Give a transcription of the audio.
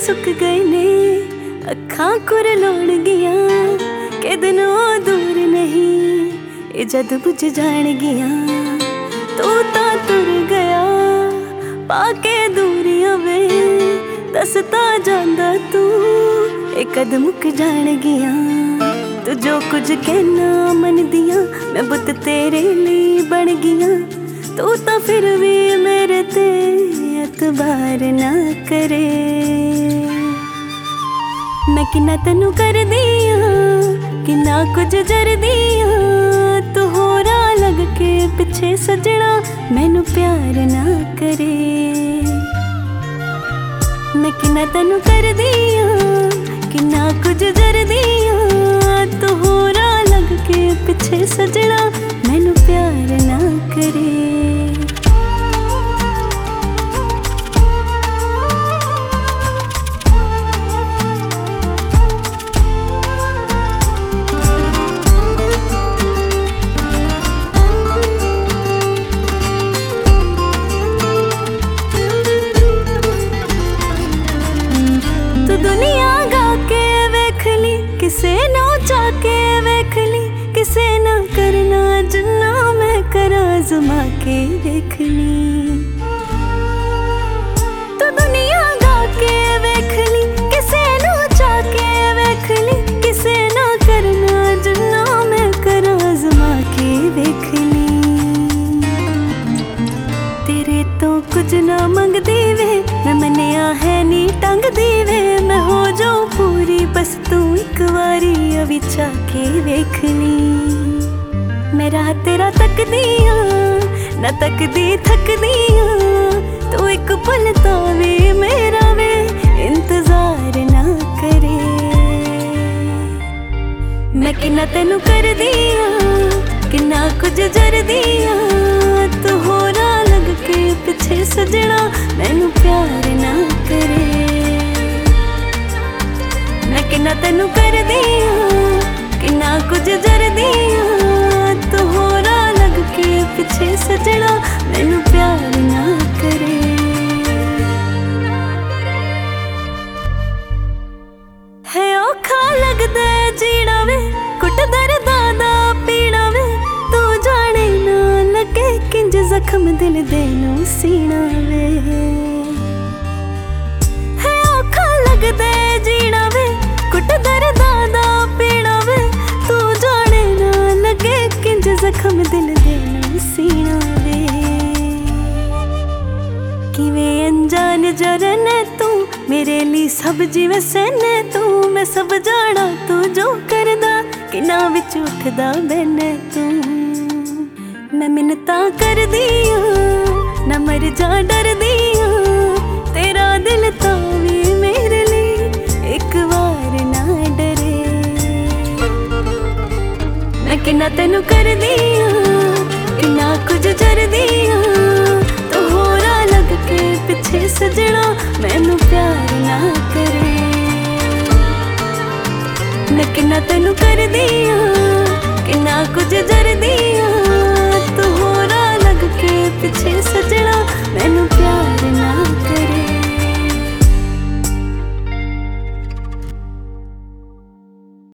सुक गए ने अखां कुरलोण गिया के दिन वो दूर नहीं ये जद बुझ जान गिया तू ता तुर गया पाके दूरियां वे दसता जांदा तू ये कद मुक जान गिया तू जो कुछ कहना मन दिया मैं बुत तेरे लिए बन गिया तू ता फिर भी मेरे ते एतबार ना करे मैं किन्ना तेनू कर दिया किन्ना कुछ जर दिया तू होरा लग के पिछे सजना मैनू प्यार ना करे मैं किन्ना तेनू कर दिया किन्ना कुछ जर दिया तू होरा लग के पिछे सजना मैनू प्यार ना करे दुनिया गा के वेख ली किसे ना चाके वेख ली किसे ना करना जिन्ना मैं करा आज़मा के देख ली तो दुनिया गा के वेख ली किसे ना चाके वेख ली किसे ना करना जिन्ना मैं करा आज़मा के देख ली तेरे तो कुछ ना मंगदी वे मैं मनिया है नी टंग दी वे मैं हो जाऊं पूरी बस तू एक बारी अभी चाके देख ली मेरा तेरा तक दिया ना तक दी थक दिया तू एक पल तो भी मेरा वे इंतजार ना करे मैं किन्ना तेनू कर दिया किन्ना कुछ जर दिया तू होरा लग के पिछे सजना मैनू प्यार ना करे मैं किन्ना तेनू कर दिया किन्ना कुछ जर दिया तू होरा लग के पिछे सजना मैनू प्यार ना करे है औखा लगदा जीना वे कुट दर्दा दा पीना वे तू जाने ना लगे किंज जख्म दिल दे नू सीना वे है औखा लगदा जीना वे कुट दर्दा दा पीना वे तू जाने ना लगे किंज जख्म दिल दे नू सीना वे किवें अनजान जरन तू मेरे लिए सब जीवे सहने तू मैं सब जाना तू जो करदा किना विच उठदा बैने तू मैं मिन्नतां कर दिया ना मर जा डर दिया तेरा दिल तो भी मेरे लिए एक बार ना डरे मैं किन्ना तेनू कर दिया किन्ना कुछ जर दिया तू होरा लग के पिछे सजना मैनू प्यार ना करे मैं किन्ना तेनू कर दिया